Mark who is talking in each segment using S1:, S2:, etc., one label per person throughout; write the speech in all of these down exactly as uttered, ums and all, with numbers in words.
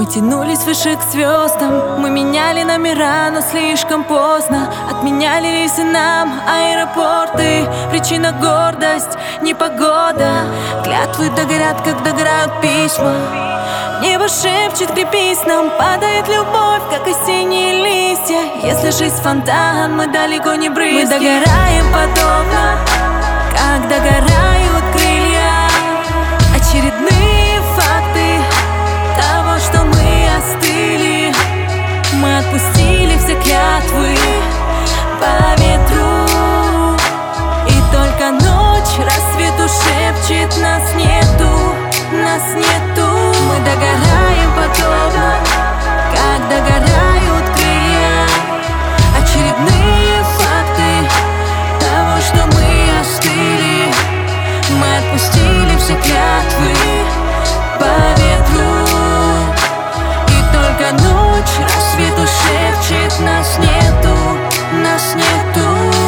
S1: Мы тянулись выше к звездам, мы меняли номера, но слишком поздно. Отменяли рейсы нам, аэропорты. Причина гордость, непогода. Клятвы догорят, как догорают письма. Небо шепчет, крепись, нам падает любовь, как осенние листья. Если жизнь фонтан, мы далеко не брызги. Мы догораем подобно, как догорают крылья. Очередные факты того, что мы остыли. Мы отпустили все клятвы по ветру. И только ночь рассвету шепчет: нас нету, нас нету. Мы догораем подобно, как догорают крылья. Очередные факты того, что мы остыли. Мы отпустили все клятвы по ветру. И только ночь рассвету шепчет: нас нету, нас нету.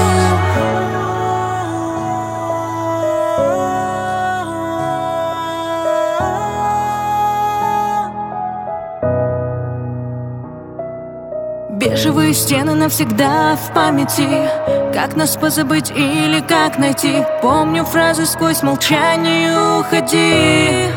S1: Бежевые стены навсегда в памяти. Как нас позабыть или как найти? Помню фразы сквозь молчание: уходи.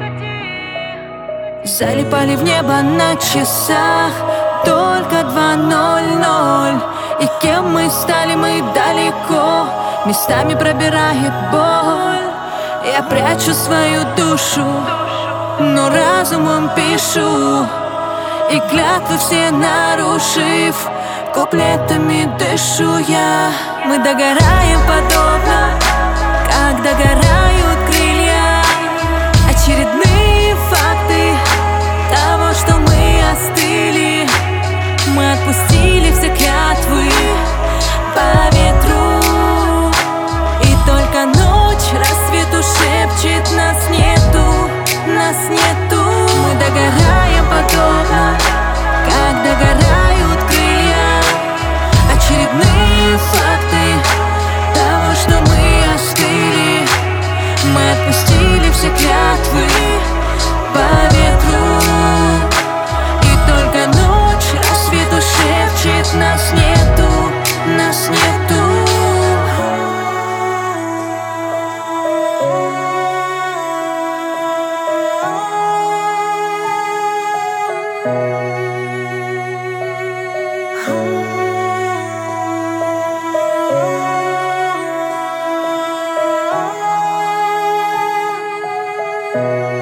S1: Залипали в небо на часах, только два ноль ноль. И кем мы стали, мы далеко. Местами пробирает боль. Я прячу свою душу, но разумом пишу. И клятвы все нарушив, куплетами дышу я. Мы догораем подобно, как догорают крылья. Очередные факты того, что мы остыли. Мы отпустили все клятвы по ветру. И только ночь рассвету шепчет: нас нету, нас нету. Мы догораем подобно, как догорают крылья. Очередные факты того, что мы остыли. Мы отпустили все клятвы по ветру. И только ночь рассвету шепчет: нас нету, нас нету.
S2: Thank you.